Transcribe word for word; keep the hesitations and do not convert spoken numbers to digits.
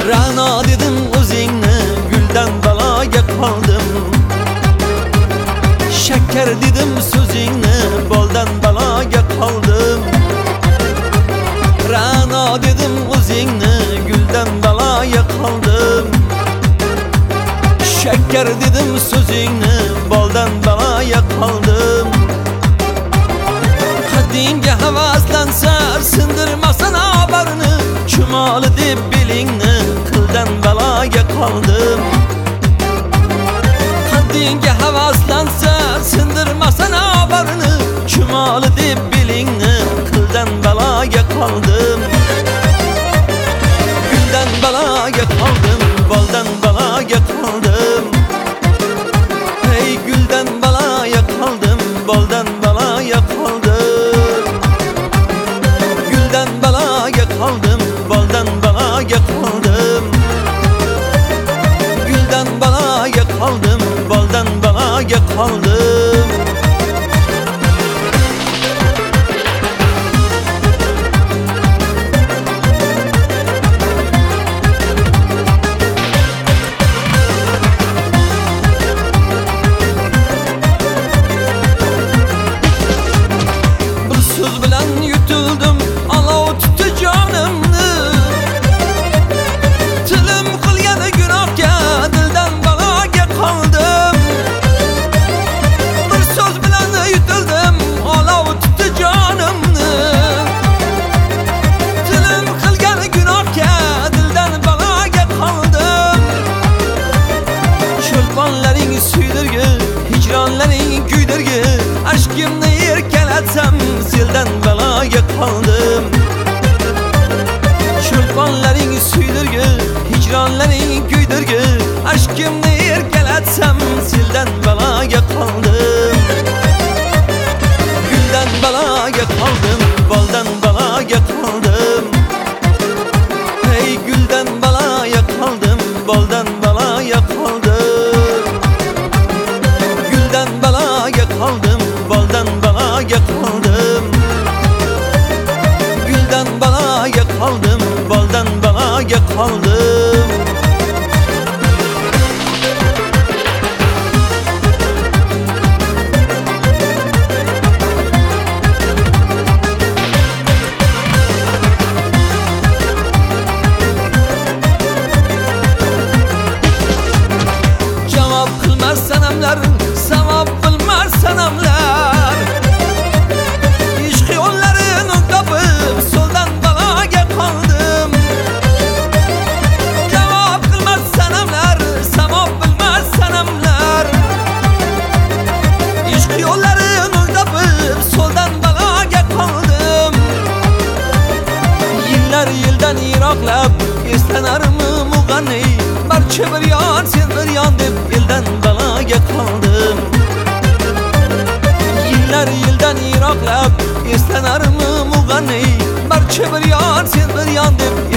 Ra'no dedim o'zingni, guldan baloga qoldim. Shakkar dedim so'zingni, boldan baloga qoldim. Ra'no dedim o'zingni, guldan baloga qoldim. Shakkar dedim so'zingni, boldan baloga qoldim. Qaddingga havaslansa sindirmasan obarini, chumoli deb belingni, qildan baloga qoldim. Qaddingga havaslansa sindirmasan obarini, chumoli deb belingni, qildan baloga qoldim. Guldan baloga qoldim, boldan baloga qoldim. Hey guldan baloga qoldim, boldan baloga qoldim. Guldan baloga qoldim, boldan baloga qoldim. Guldan baloga qoldim, boldan baloga qoldim. Yutuldum, olov tutdi jonimni. Tilim qilgan gunohga dildan baloga qoldim. Bir so'z bilan yutuldum, olov tutdi jonimni. Tilim qilgan gunohga dildan baloga qoldim. Cho'lponlaring suydirgi, hijronlaring kuydirgi, aşkimni erkalatsam seldan baloga qoldim. Cho'lponlaring suydirgi, hijronlaring kuydirgi, aşkimni erkalatsam seldan baloga qoldim. Guldan baloga qoldim, boldan baloga qoldim. Hey guldan baloga qoldim, boldan baloga qoldim. Guldan baloga qoldim, boldan baloga qoldim. Guldan baloga qoldim, boldan baloga qoldim. Javob qilmas sanamlar, savob bilmas sanamlar. Ishq yo'llarini topib so'ldan baloga qoldim. Javob qilmas sanamlar, savob bilmas sanamlar. Ishq yo'llarini topib so'ldan baloga qoldim. Yillar yildan yiroqlab eslanarmi mug'anni, barcha bir yon sen bir yon deb eldan baloga qoldim. Yillar yildan yiroqlab eslanarmi mug'anni, barcha bir yon sen bir yon deb